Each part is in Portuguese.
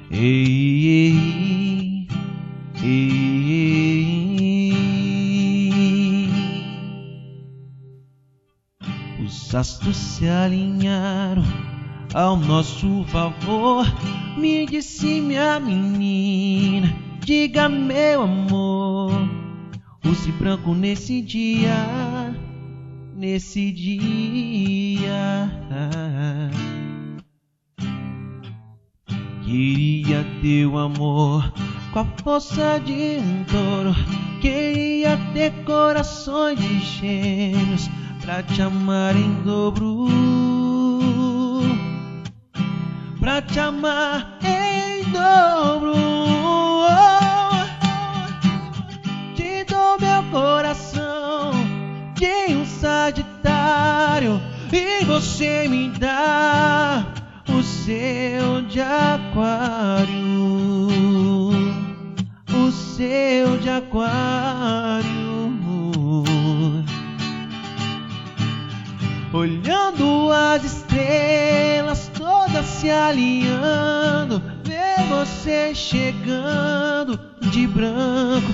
Ei, ei, ei. Os astros se alinharam ao nosso favor. Me disse minha menina, diga meu amor, use branco nesse dia, nesse dia. Queria teu amor com a força de um touro, queria ter corações de gêmeos pra te amar em dobro, pra te amar em dobro. Te dou meu coração de um Sagitário e você me dá o seu de Aquário, o seu de Aquário. Olhando as estrelas todas se alinhando, ver você chegando de branco,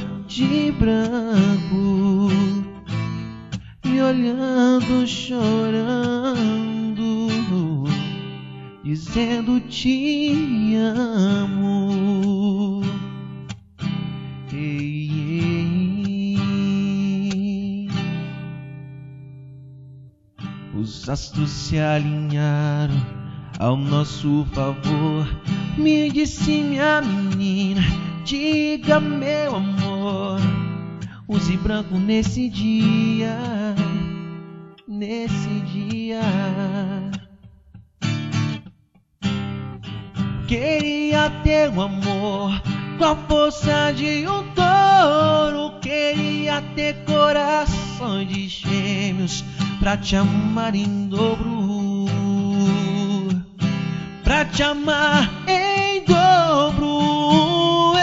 me olhando chorando, dizendo te amo. Ei, ei, ei. Os astros se alinharam ao nosso favor. Me disse minha menina, diga meu amor, use branco nesse dia, nesse dia. Queria ter um amor com a força de um touro, queria ter corações de gêmeos pra te amar em dobro, pra te amar em dobro.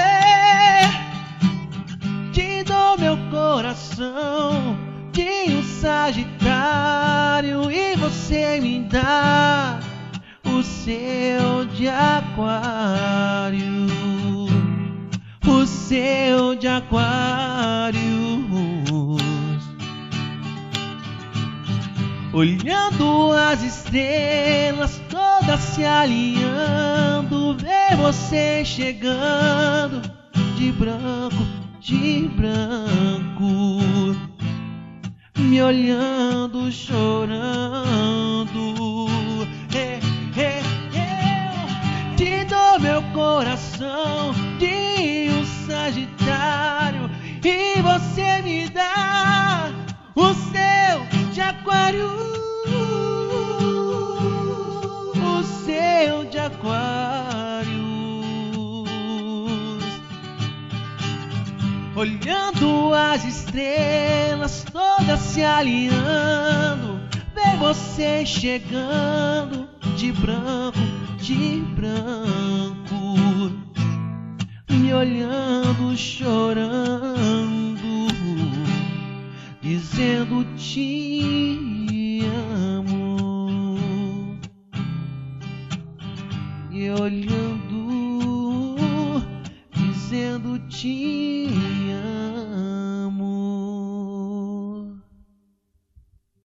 Te dou meu coração de um Sagitário e você me dá o seu de Aquário, o seu de Aquário. Olhando as estrelas todas se alinhando, ver você chegando de branco, me olhando chorando. Eu te dou meu coração de um Sagitário e você me dá o seu de Aquário, o seu de Aquário. Olhando as estrelas todas se alinhando, ver você chegando de branco, me olhando chorando, dizendo te